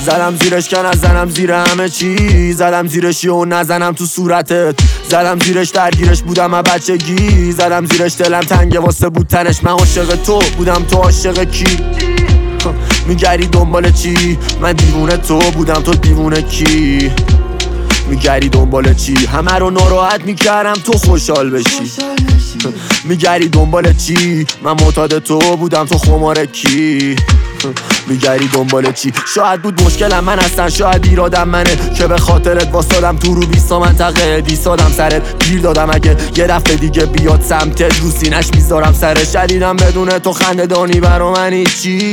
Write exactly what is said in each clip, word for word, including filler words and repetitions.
زدم زیرش که نزنم زیر همه چی، زدم زیرش و نزنم تو صورتت، زدم زیرش درگیرش بودم از بچگی، زدم زیرش دلم تنگه واسه بود تنش، من عاشق تو بودم تو عاشق کی؟ میگردی دنبال چی؟ من دیوونه تو بودم تو دیوونه کی؟ میگردی دنبال چی؟ همه رو ناراحت میکردم تو خوشحال بشی. میگردی دنبال چی؟ من معتاد تو بودم تو خمار کی؟ میگردی دنبال چی؟ شاید بود مشکلم من هستن، شاید ایرادم منه که به خاطرت واسادم تو رو بیستا منطقه دیسادم سرت، گیر دادم اگه یه دفعه دیگه بیاد سمتت رو سینش میذارم سرش. شدیدم بدون تو خنده دانی برا من هیچی،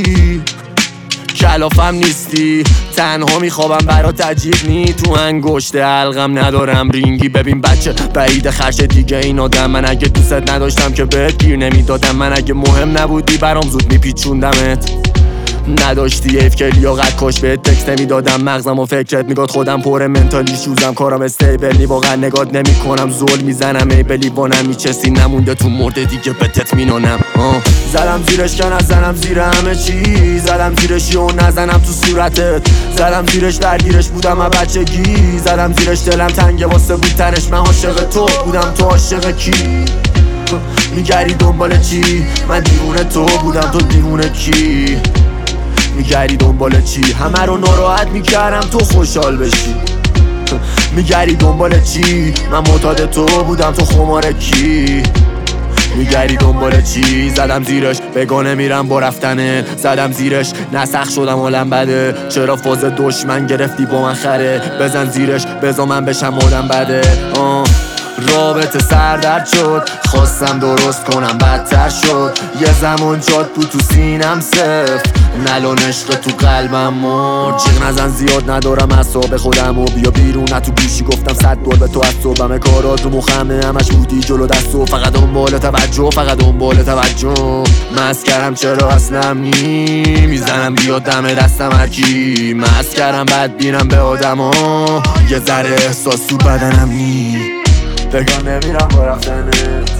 کلافم نیستی، تنها میخوابم برات عجیب نی، تو انگشت حلقم ندارم رینگی. ببین بچه بعید خرش دیگه این آدم، من اگه دوست نداشتم که بهت گیر نمیدادم، من اگه مهم نبودی برام زود میپیچوندمت، نداشتی ایف که لیاقت کاش بهت تکست نمیدادم، مغزم و فکرت میگاد خودم پر منتالی شوزم، کارم استیبلی واقعا نگات نمیکنم، زول میزنم ای بلیوانم میچسی نمونده تو مرده دیگه بهت مینونم. زدم زیرش که نزنم زیر همه چی، زدم زیرش و نزنم تو صورتت، زدم زیرش درگیرش بودم از بچگی، زدم زیرش دلم تنگه واسه بود تنش، من عاشق تو بودم تو عاشق کی؟ میگردی دنبال چی؟ من دیوونه تو بودم تو دیوونه کی؟ میگردی دنبال چی؟ همه رو ناراحت میکردم تو خوشحال بشی. میگردی دنبال چی؟ من معتاد تو بودم تو خمار کی؟ میگردی دنبال چی؟ زدم زیرش بگانه میرم با رفتنه، زدم زیرش نسخ شدم حالم بده، چرا فاز دشمن گرفتی با من خره، بزن زیرش بزا من بشم آدم بده. آه رابطه سردرد شد، خواستم درست کنم بدتر شد، یه زمان جاد بود تو سینم سفت، نلان عشق تو قلبم مرد، جیغ نزن زیاد ندارم اعصاب خودم و بیا بیرون، نه تو گوشی گفتم صد بار به تو از صبحمه، کارات رو مخمه همش بودی جلو دست و فقط دنبال توجه، فقط دنبال توجه، مسکرم چرا اصلم نی، میزنم بیاد دم دستم هرکی، مسکرم بد بینم به آدم ها، یه ذره احساس تو بدنم نی، بگم نمیرم با رفتنه.